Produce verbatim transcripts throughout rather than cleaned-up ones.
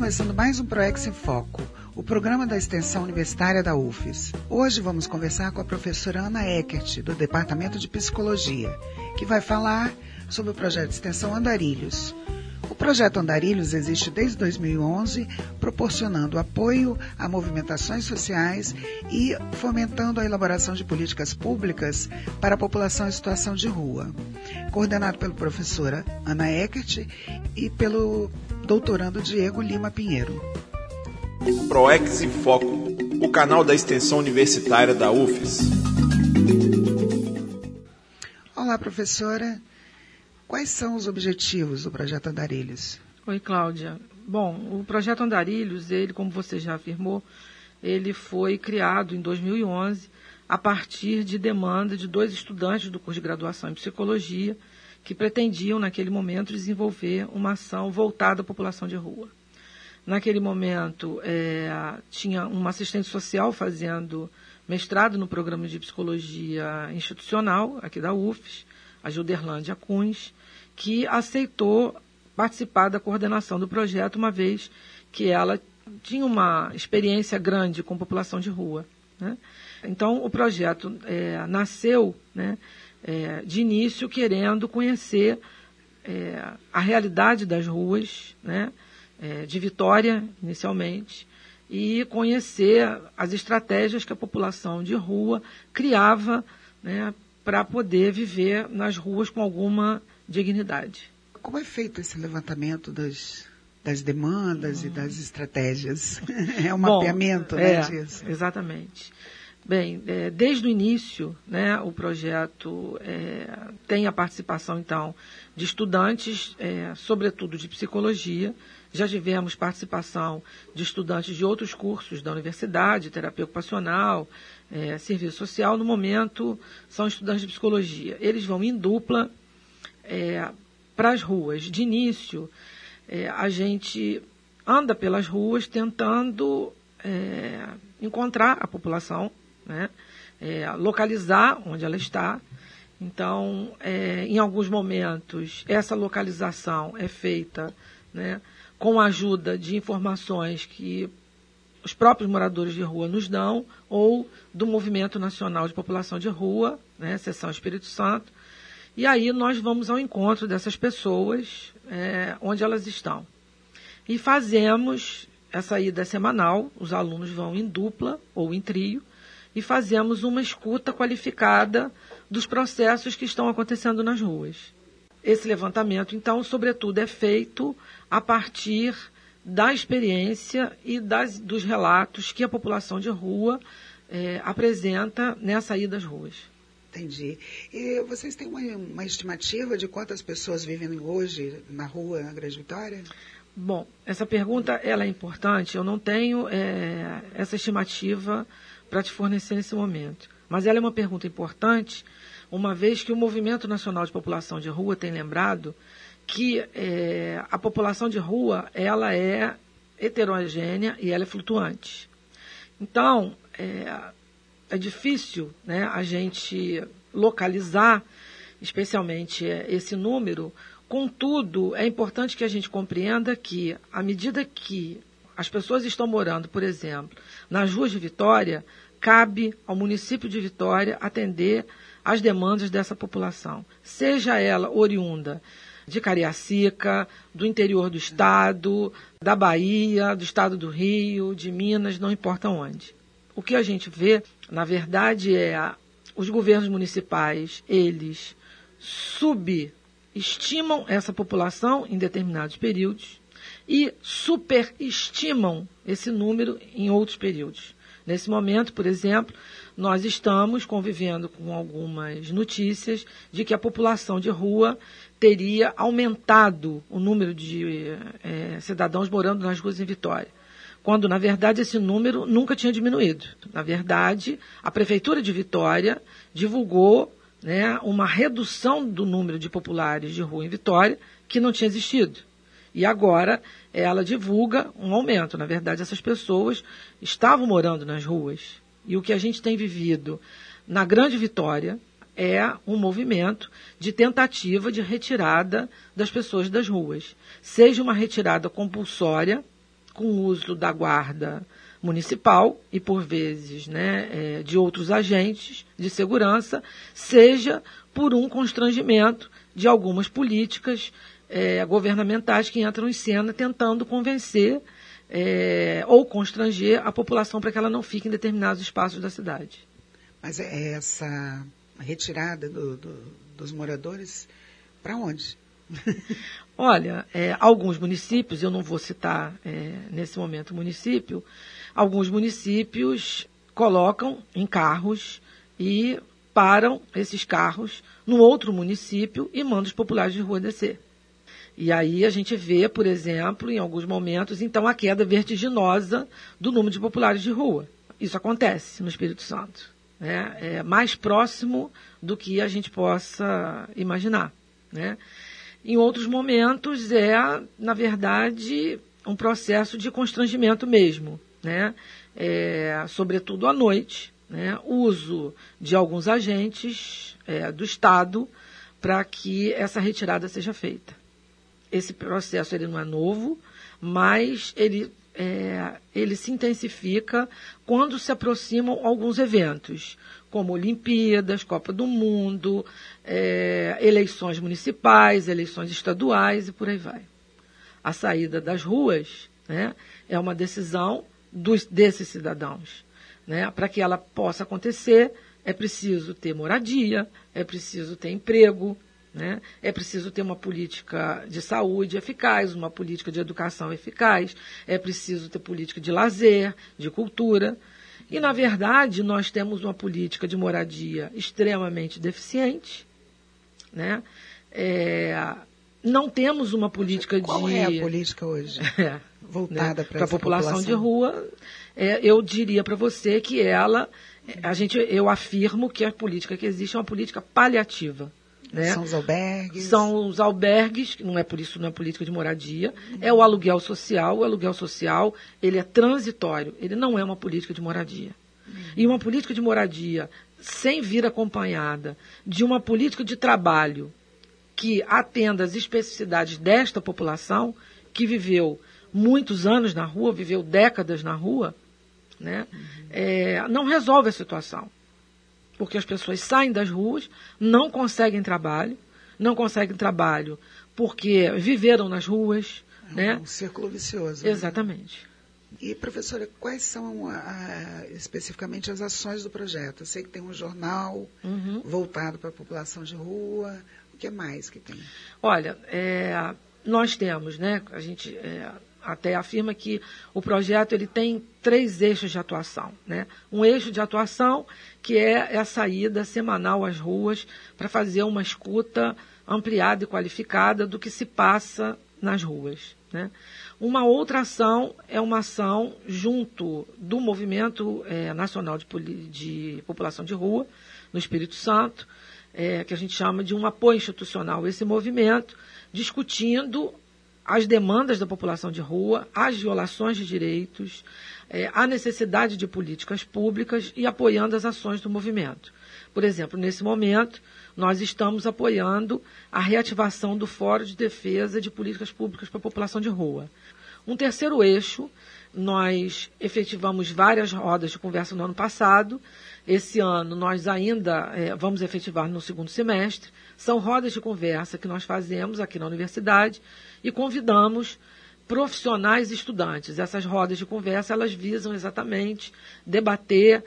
começando mais um PROEX em Foco, o programa da extensão universitária da U F E S. Hoje vamos conversar com a professora Ana Eckert, do Departamento de Psicologia, que vai falar sobre o projeto de extensão Andarilhos. O projeto Andarilhos existe desde dois mil e onze, proporcionando apoio a movimentações sociais e fomentando a elaboração de políticas públicas para a população em situação de rua. Coordenado pela professora Ana Eckert e pelo doutorando Diego Lima Pinheiro. PROEX em Foco, o canal da extensão universitária da U F E S. Olá, professora. Quais são os objetivos do projeto Andarilhos? Oi, Cláudia. Bom, o projeto Andarilhos, ele, como você já afirmou, ele foi criado em dois mil e onze a partir de demanda de dois estudantes do curso de graduação em psicologia que pretendiam, naquele momento, desenvolver uma ação voltada à população de rua. Naquele momento, é, tinha uma assistente social fazendo mestrado no programa de psicologia institucional, aqui da U F E S, a Gilderlândia Kuns, que aceitou participar da coordenação do projeto, uma vez que ela tinha uma experiência grande com população de rua, né? Então, o projeto é, nasceu, né, é, de início querendo conhecer é, a realidade das ruas, né, é, de Vitória, inicialmente, e conhecer as estratégias que a população de rua criava, né, para poder viver nas ruas com alguma dignidade. Como é feito esse levantamento das, das demandas hum. e das estratégias? É um Bom, mapeamento, né, é, disso? Exatamente. Bem, é, desde o início, né, o projeto é, tem a participação, então, de estudantes, é, sobretudo de psicologia. Já tivemos participação de estudantes de outros cursos da universidade, terapia ocupacional, é, serviço social. No momento, são estudantes de psicologia. Eles vão em dupla é, para as ruas. De início, é, a gente anda pelas ruas tentando é, encontrar a população, né, é, localizar onde ela está. Então, é, em alguns momentos, essa localização é feita, né, com a ajuda de informações que os próprios moradores de rua nos dão, ou do Movimento Nacional de População de Rua, né, Seção Espírito Santo, e aí nós vamos ao encontro dessas pessoas, é, onde elas estão. E fazemos essa ida semanal, os alunos vão em dupla ou em trio, e fazemos uma escuta qualificada dos processos que estão acontecendo nas ruas. Esse levantamento, então, sobretudo, é feito a partir da experiência e das, dos relatos que a população de rua é, apresenta nessa ida às ruas. Entendi. E vocês têm uma, uma estimativa de quantas pessoas vivem hoje na rua, na Grande Vitória? Bom, essa pergunta ela é importante. Eu não tenho é, essa estimativa para te fornecer nesse momento. Mas ela é uma pergunta importante, uma vez que o Movimento Nacional de População de Rua tem lembrado que é, a população de rua ela é heterogênea e ela é flutuante. Então, é, é difícil, né, a gente localizar, especialmente é, esse número. Contudo, é importante que a gente compreenda que, à medida que as pessoas estão morando, por exemplo, nas ruas de Vitória, cabe ao município de Vitória atender às demandas dessa população, seja ela oriunda de Cariacica, do interior do estado, da Bahia, do estado do Rio, de Minas, não importa onde. O que a gente vê, na verdade, é os governos municipais, eles subestimam essa população em determinados períodos e superestimam esse número em outros períodos. Nesse momento, por exemplo, nós estamos convivendo com algumas notícias de que a população de rua teria aumentado o número de é, cidadãos morando nas ruas em Vitória, quando, na verdade, esse número nunca tinha diminuído. Na verdade, a Prefeitura de Vitória divulgou, né, uma redução do número de populares de rua em Vitória que não tinha existido. E agora ela divulga um aumento. Na verdade, essas pessoas estavam morando nas ruas. E o que a gente tem vivido na Grande Vitória é um movimento de tentativa de retirada das pessoas das ruas. Seja uma retirada compulsória, com o uso da guarda municipal e, por vezes, né, é, de outros agentes de segurança, seja por um constrangimento de algumas políticas é, governamentais que entram em cena tentando convencer é, ou constranger a população para que ela não fique em determinados espaços da cidade. Mas é essa retirada do, do, dos moradores para onde? Olha, é, alguns municípios, eu não vou citar é, nesse momento o município, alguns municípios colocam em carros e param esses carros no outro município e mandam os populares de rua descer. E aí a gente vê, por exemplo, em alguns momentos, então, a queda vertiginosa do número de populares de rua. Isso acontece no Espírito Santo, né? É mais próximo do que a gente possa imaginar, né? Em outros momentos é, na verdade, um processo de constrangimento mesmo, né? É, sobretudo à noite, né? Uso de alguns agentes é, do Estado para que essa retirada seja feita. Esse processo ele não é novo, mas ele, é, ele se intensifica quando se aproximam alguns eventos, como Olimpíadas, Copa do Mundo, é, eleições municipais, eleições estaduais e por aí vai. A saída das ruas, né, é uma decisão dos, desses cidadãos, né? Para que ela possa acontecer, é preciso ter moradia, é preciso ter emprego, né? É preciso ter uma política de saúde eficaz, uma política de educação eficaz, é preciso ter política de lazer, de cultura. E, na verdade, nós temos uma política de moradia extremamente deficiente, né? É, não temos uma política Qual de... Qual é a política hoje? É, voltada, né, para a população, população de rua? É, eu diria para você que ela, a gente, eu afirmo que a política que existe é uma política paliativa. Né? São os albergues? São os albergues, que não é por isso, não é política de moradia, uhum. É o aluguel social. O aluguel social, ele é transitório, ele não é uma política de moradia. Uhum. E uma política de moradia sem vir acompanhada de uma política de trabalho que atenda às especificidades desta população, que viveu muitos anos na rua, viveu décadas na rua, né? Uhum. É, não resolve a situação. Porque as pessoas saem das ruas, não conseguem trabalho, não conseguem trabalho porque viveram nas ruas. É né? um círculo vicioso. Exatamente. Né? E, professora, quais são a, a, especificamente as ações do projeto? Eu sei que tem um jornal uhum. voltado para a população de rua. O que mais que tem? Olha, é, nós temos, né, a gente... É, até afirma que o projeto ele tem três eixos de atuação. Né? Um eixo de atuação que é a saída semanal às ruas para fazer uma escuta ampliada e qualificada do que se passa nas ruas. Né? Uma outra ação é uma ação junto do Movimento é, Nacional de, de População de Rua, no Espírito Santo, é, que a gente chama de um apoio institucional a esse movimento, discutindo as demandas da população de rua, as violações de direitos, é, a necessidade de políticas públicas e apoiando as ações do movimento. Por exemplo, nesse momento, nós estamos apoiando a reativação do Fórum de Defesa de Políticas Públicas para a População de Rua. Um terceiro eixo, nós efetivamos várias rodas de conversa no ano passado. Esse ano nós ainda é, vamos efetivar no segundo semestre. São rodas de conversa que nós fazemos aqui na universidade e convidamos profissionais e estudantes. Essas rodas de conversa, elas visam exatamente debater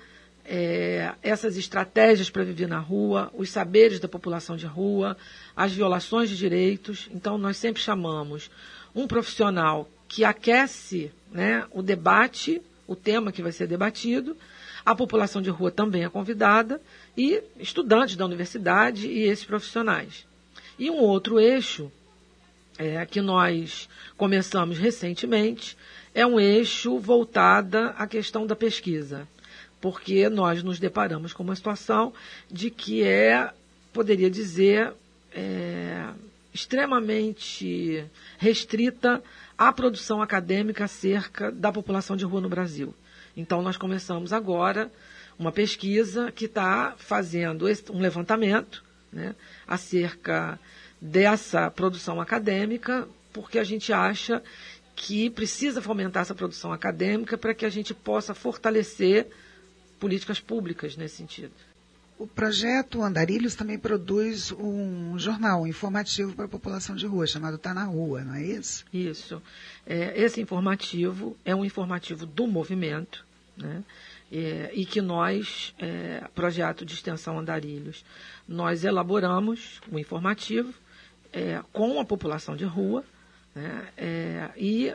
é, essas estratégias para viver na rua, os saberes da população de rua, as violações de direitos. Então, nós sempre chamamos um profissional que aquece, né, o debate, o tema que vai ser debatido. A população de rua também é convidada e estudantes da universidade e esses profissionais. E um outro eixo é, que nós começamos recentemente é um eixo voltado à questão da pesquisa, porque nós nos deparamos com uma situação de que é, poderia dizer, é, extremamente restrita à produção acadêmica acerca da população de rua no Brasil. Então, nós começamos agora uma pesquisa que está fazendo um levantamento, né, acerca dessa produção acadêmica, porque a gente acha que precisa fomentar essa produção acadêmica para que a gente possa fortalecer políticas públicas nesse sentido. O projeto Andarilhos também produz um jornal informativo para a população de rua, chamado Tá na Rua, não é isso? Isso. É, esse informativo é um informativo do movimento, né? É, e que nós, é, projeto de extensão Andarilhos, nós elaboramos o informativo é, com a população de rua, né? É, e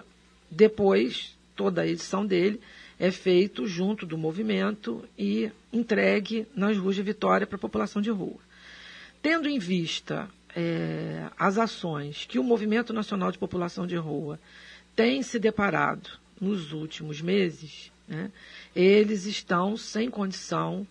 depois toda a edição dele é feito junto do movimento e entregue nas ruas de Vitória para a população de rua. Tendo em vista é, as ações que o Movimento Nacional de População de Rua tem se deparado nos últimos meses, né, eles estão sem condição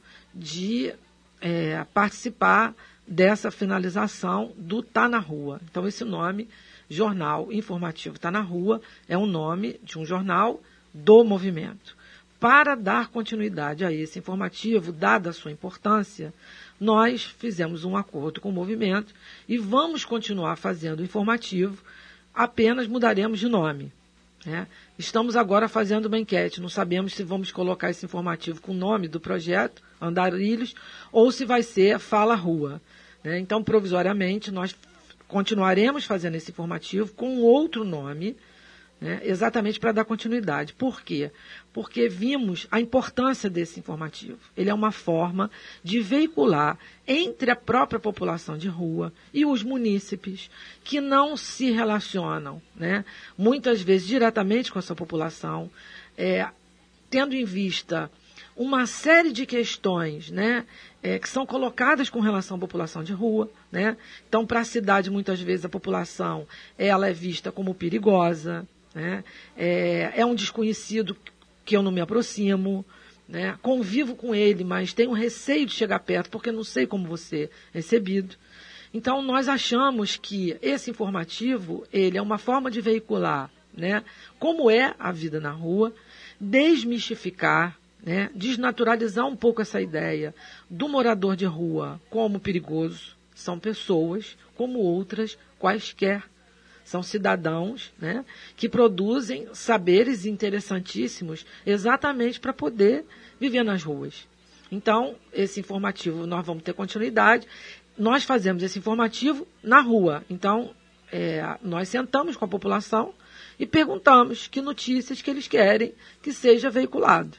de é, participar dessa finalização do Tá na Rua. Então, esse nome, Jornal Informativo Tá na Rua, é um nome de um jornal do movimento. Para dar continuidade a esse informativo, dada a sua importância, nós fizemos um acordo com o movimento e vamos continuar fazendo o informativo, apenas mudaremos de nome. Né? Estamos agora fazendo uma enquete, não sabemos se vamos colocar esse informativo com o nome do projeto, Andarilhos, ou se vai ser Fala Rua. Né? Então, provisoriamente, nós continuaremos fazendo esse informativo com outro nome, né, exatamente para dar continuidade. Por quê? Porque vimos a importância desse informativo. Ele é uma forma de veicular entre a própria população de rua e os munícipes que não se relacionam, né, muitas vezes diretamente com essa população, é, tendo em vista uma série de questões, né, é, que são colocadas com relação à população de rua. Né? Então, para a cidade, muitas vezes, a população ela é vista como perigosa, né? É, é um desconhecido que eu não me aproximo, né? Convivo com ele, mas tenho receio de chegar perto porque não sei como vou ser recebido. Então, nós achamos que esse informativo ele é uma forma de veicular, né, como é a vida na rua, desmistificar, né, desnaturalizar um pouco essa ideia do morador de rua como perigoso. São pessoas como outras quaisquer. São cidadãos, né, que produzem saberes interessantíssimos exatamente para poder viver nas ruas. Então, esse informativo nós vamos ter continuidade. Nós fazemos esse informativo na rua. Então, é, nós sentamos com a população e perguntamos que notícias que eles querem que seja veiculado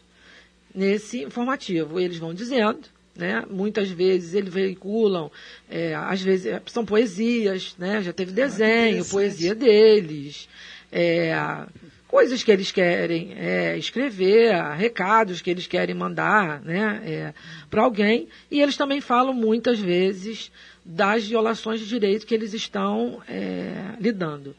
nesse informativo. Eles vão dizendo. Né? Muitas vezes eles veiculam, é, às vezes são poesias, né? Já teve desenho, poesia deles, é, coisas que eles querem é, escrever, recados que eles querem mandar, né, é, para alguém, e eles também falam muitas vezes das violações de direito que eles estão é, lidando.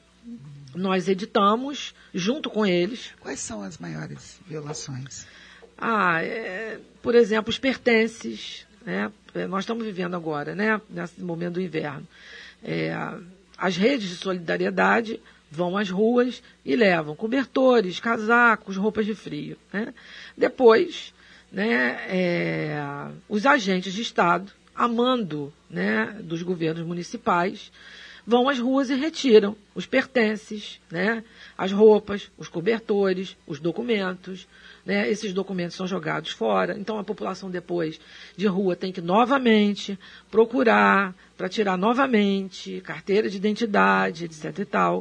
Nós editamos junto com eles. Quais são as maiores violações? Ah, é, por exemplo, os pertences, né? Nós estamos vivendo agora, né, nesse momento do inverno. É, as redes de solidariedade vão às ruas e levam cobertores, casacos, roupas de frio. Né? Depois, né, é, os agentes de Estado, a mando, né, dos governos municipais, vão às ruas e retiram os pertences, né, as roupas, os cobertores, os documentos. Né, esses documentos são jogados fora, então a população depois de rua tem que novamente procurar para tirar novamente carteira de identidade, etc e tal.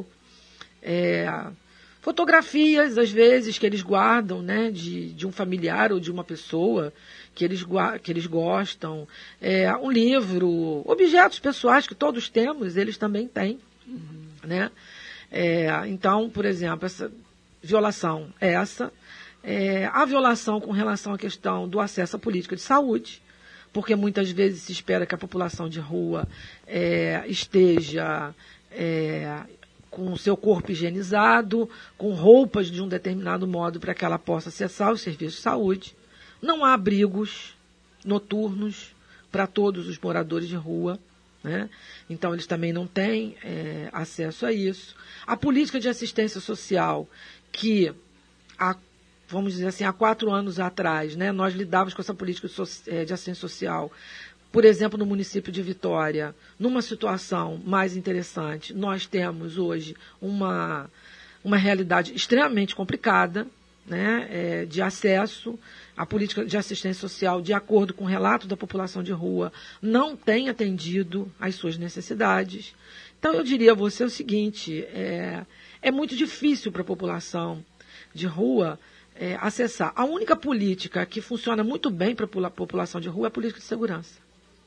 É, fotografias, às vezes, que eles guardam, né, de, de um familiar ou de uma pessoa que eles, que eles gostam, é, um livro, objetos pessoais que todos temos, eles também têm. Uhum. Né? É, então, por exemplo, essa violação é essa. É, a violação com relação à questão do acesso à política de saúde, porque muitas vezes se espera que a população de rua é, esteja é, com o seu corpo higienizado, com roupas de um determinado modo para que ela possa acessar os serviços de saúde. Não há abrigos noturnos para todos os moradores de rua, né? Então eles também não têm é, acesso a isso. A política de assistência social, que a vamos dizer assim, há quatro anos atrás, né, nós lidávamos com essa política de assistência social, por exemplo, no município de Vitória, numa situação mais interessante. Nós temos hoje uma, uma realidade extremamente complicada, né, é, de acesso à política de assistência social, de acordo com o relato da população de rua, não tem atendido às suas necessidades. Então, eu diria a você o seguinte, é, é muito difícil para a população de rua é, acessar. A única política que funciona muito bem para a população de rua é a política de segurança.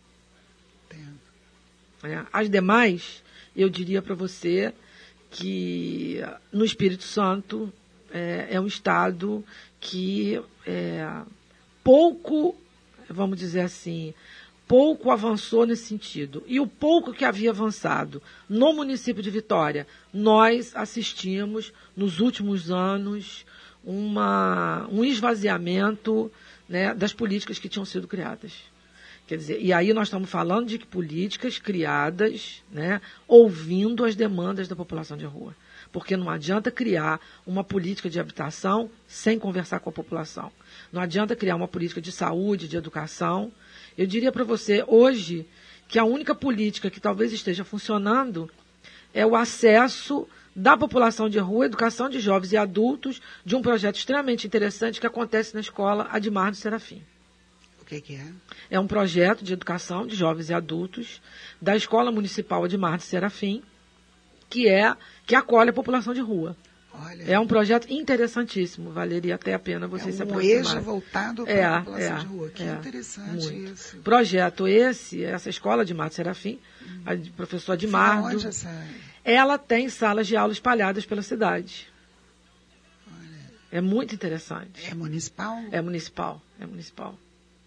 É, as demais, eu diria para você que no Espírito Santo é, é um estado que é, pouco, vamos dizer assim, pouco avançou nesse sentido. E o pouco que havia avançado no município de Vitória, nós assistimos nos últimos anos uma, um esvaziamento, né, das políticas que tinham sido criadas. Quer dizer, e aí nós estamos falando de políticas criadas, né, ouvindo as demandas da população de rua. Porque não adianta criar uma política de habitação sem conversar com a população. Não adianta criar uma política de saúde, de educação. Eu diria para você, hoje, que a única política que talvez esteja funcionando é o acesso da população de rua, educação de jovens e adultos, de um projeto extremamente interessante que acontece na escola Admar do Serafim. O que, que é? É um projeto de educação de jovens e adultos da Escola Municipal Admar do Serafim, que, é, que acolhe a população de rua. Olha, é um projeto interessantíssimo, valeria até a pena vocês é se um aproximarem. eixo voltado para é, a população é, de rua. Que é, interessante muito. isso. Projeto esse, essa escola de Admar do Serafim, hum. a de professor Admardo, onde essa... ela tem salas de aula espalhadas pela cidade. Olha. É muito interessante. É municipal? É municipal, é municipal.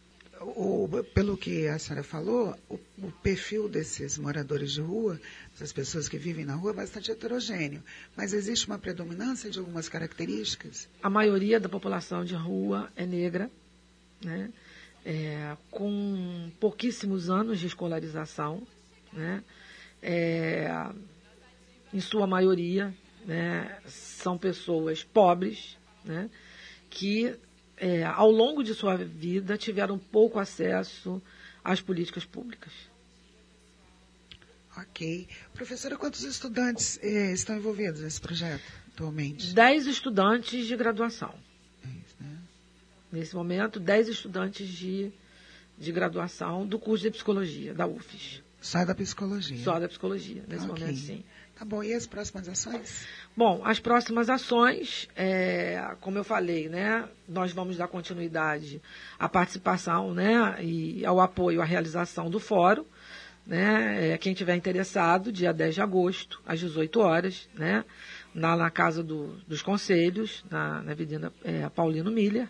O, pelo que a senhora falou, o, o perfil desses moradores de rua, essas pessoas que vivem na rua, é bastante heterogêneo. Mas existe uma predominância de algumas características? A maioria da população de rua é negra, né? É, com pouquíssimos anos de escolarização, né? É, em sua maioria, né, são pessoas pobres, né, que É, ao longo de sua vida, tiveram pouco acesso às políticas públicas. Ok. Professora, quantos estudantes eh, estão envolvidos nesse projeto atualmente? Dez estudantes de graduação. É isso, né? Nesse momento, dez estudantes de, de graduação do curso de psicologia, da U F S. Só da psicologia? Só da psicologia, nesse okay. momento, sim. Tá bom, e as próximas ações? Bom, as próximas ações, é, como eu falei, né, nós vamos dar continuidade à participação, né, e ao apoio à realização do fórum, né, é, quem tiver interessado, dia dez de agosto, às dezoito horas, né, na, na Casa do, dos Conselhos, na, na Avenida é, Paulino Miller.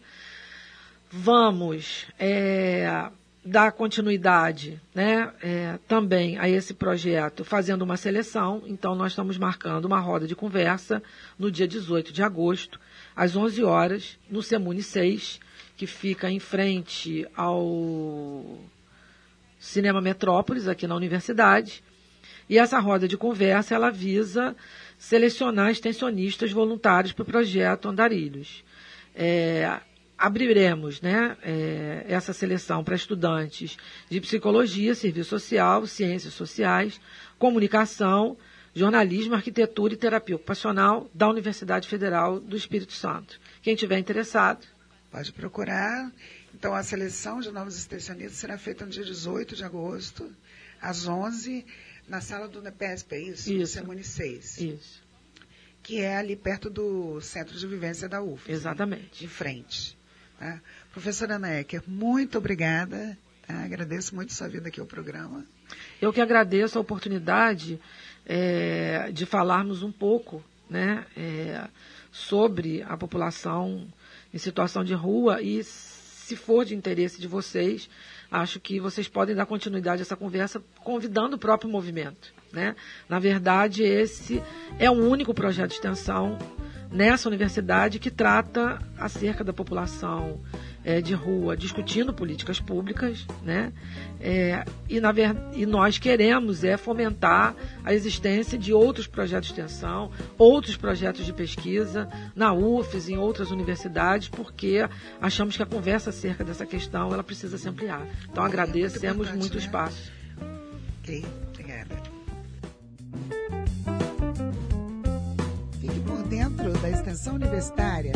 Vamos... É, dar continuidade, né, é, também a esse projeto, fazendo uma seleção. Então, nós estamos marcando uma roda de conversa no dia dezoito de agosto, às onze horas, no Semune seis, que fica em frente ao Cinema Metrópolis, aqui na Universidade. E essa roda de conversa, ela visa selecionar extensionistas voluntários para o projeto Andarilhos. É, Abriremos, né, é, essa seleção para estudantes de psicologia, serviço social, ciências sociais, comunicação, jornalismo, arquitetura e terapia ocupacional da Universidade Federal do Espírito Santo. Quem tiver interessado, pode procurar. Então, a seleção de novos extensionistas será feita no dia dezoito de agosto, às onze, na sala do NEPESP, é isso? Isso. Do Semune seis. Isso. Que é ali perto do Centro de Vivência da U F S. Exatamente. Né? Em frente. Tá? Professora Ana Ecker, muito obrigada. Tá? Agradeço muito sua vinda aqui ao programa. Eu que agradeço a oportunidade é, de falarmos um pouco, né, é, sobre a população em situação de rua e, se for de interesse de vocês, acho que vocês podem dar continuidade a essa conversa convidando o próprio movimento. Né? Na verdade, esse é o único projeto de extensão nessa universidade que trata acerca da população é, de rua, discutindo políticas públicas, né? É, e, na ver, e nós queremos é fomentar a existência de outros projetos de extensão, outros projetos de pesquisa na U F S, em outras universidades, porque achamos que a conversa acerca dessa questão ela precisa se ampliar. Então, é, agradecemos muito, muito né? espaço. Ok, obrigada. Fique por dentro Encontro da Extensão Universitária.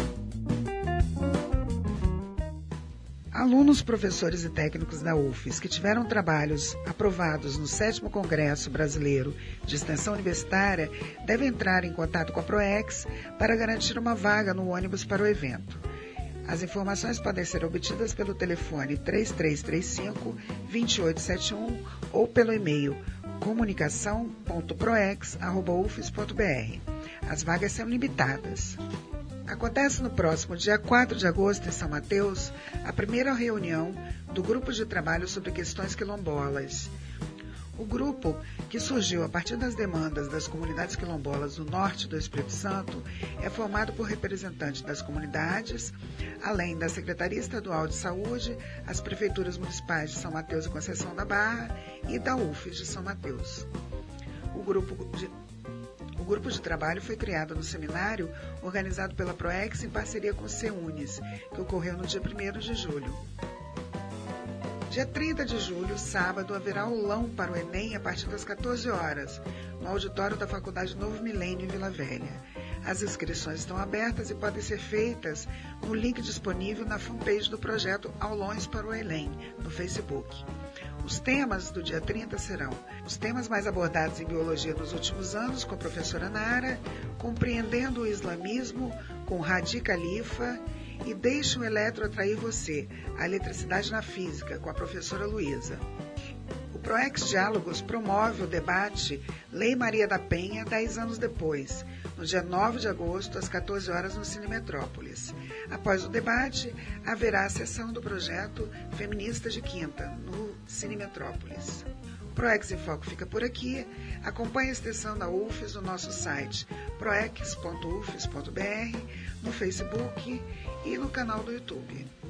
Alunos, professores e técnicos da U F E S que tiveram trabalhos aprovados no sétimo Congresso Brasileiro de Extensão Universitária devem entrar em contato com a PROEX para garantir uma vaga no ônibus para o evento. As informações podem ser obtidas pelo telefone três três três cinco, dois oito sete um ou pelo e-mail comunicação ponto proex arroba u f e s ponto b r. As vagas são limitadas. Acontece no próximo dia quatro de agosto, em São Mateus, a primeira reunião do Grupo de Trabalho sobre Questões Quilombolas. O grupo, que surgiu a partir das demandas das comunidades quilombolas do norte do Espírito Santo, é formado por representantes das comunidades, além da Secretaria Estadual de Saúde, as prefeituras municipais de São Mateus e Conceição da Barra e da U F E S de São Mateus. O grupo de O grupo de trabalho foi criado no seminário organizado pela PROEX em parceria com o CEUNES, que ocorreu no dia primeiro de julho. Dia trinta de julho, sábado, haverá aulão para o Enem a partir das quatorze horas, no auditório da Faculdade Novo Milênio, em Vila Velha. As inscrições estão abertas e podem ser feitas no link disponível na fanpage do projeto Aulões para o Enem, no Facebook. Os temas do dia trinta serão os temas mais abordados em biologia nos últimos anos, com a professora Nara, compreendendo o islamismo, com Hadi Khalifa, e Deixe o Eletro Atrair Você, a eletricidade na física, com a professora Luísa. O PROEX Diálogos promove o debate Lei Maria da Penha, dez anos depois, no dia nove de agosto, às quatorze horas, no Cine Metrópolis. Após o debate, haverá a sessão do projeto Feministas de Quinta, no Cine Metrópolis. O PROEX em Foco fica por aqui. Acompanhe a extensão da U F E S no nosso site proex ponto u f e s ponto b r, no Facebook e no canal do YouTube.